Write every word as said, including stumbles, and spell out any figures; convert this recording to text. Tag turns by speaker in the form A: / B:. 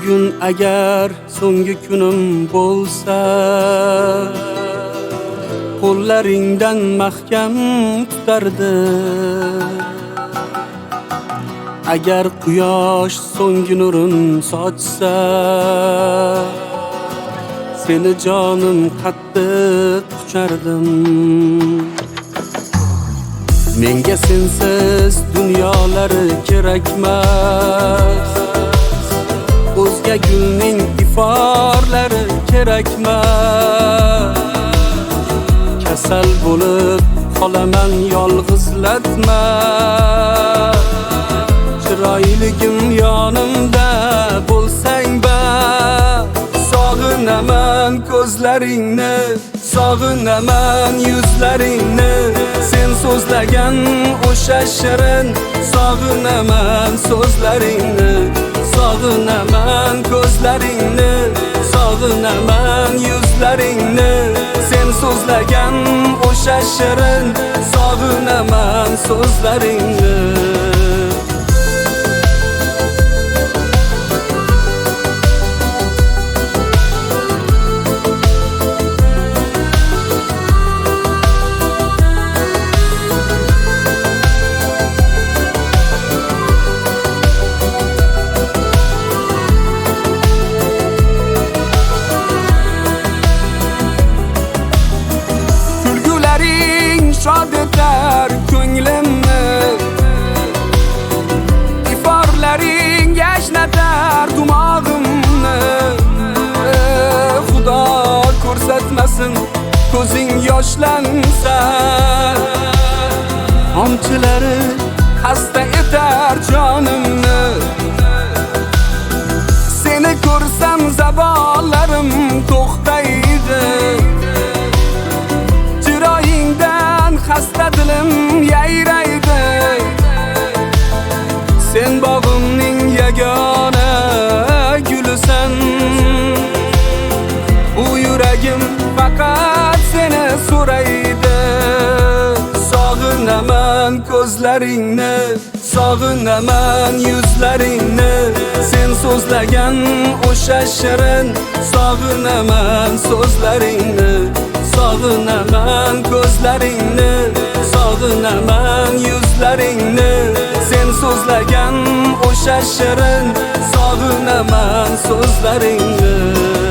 A: Bugun agar so'nggi kunim bo'lsa, qo'llaringdan mahkam tutardi. Agar quyosh so'nggi nurin sochsa, seni jonim qattiq quchardim. Menga sensiz dunyolari kerakmas, o'zga gulning iforlari kerakmas. Kasal bo'lib qolaman yolg'izlatma, chiroyligim yonimda bo'lsang bas. Sog'inaman ko'zlaringni, sog'inaman yuzlaringni, sen so'zlagan o'sha shirin. Sog'inaman so'zlaringni, sog'inaman ko'zlaringni, sog'inaman yuzlaringni, sen so'zlagan o'sha shirin. Sog'inaman so'zlaringni. Shod etar ko'nglimni, iforlaring yashnatar dumog'imni. Xudo ko'rsatmasin ko'zing yoshlansa, tomchilari xasta etar jonimni. Seni ko'rsam zabollarim to'xtaydi, xasta dilim yayraydi. Sen bog'imning yagona gulisan, u yuragim faqat seni so'raydi. Sog'inaman ko'zlaringni, sog'inaman yuzlaringni, sen so'zlagan o'sha shirin. Sog'inaman so'zlaringni, sog'inaman ko'zlaringni, sog'inaman yuzlaringni, sen so'zlagan o'sha shirin. Sog'inaman so'zlaringni.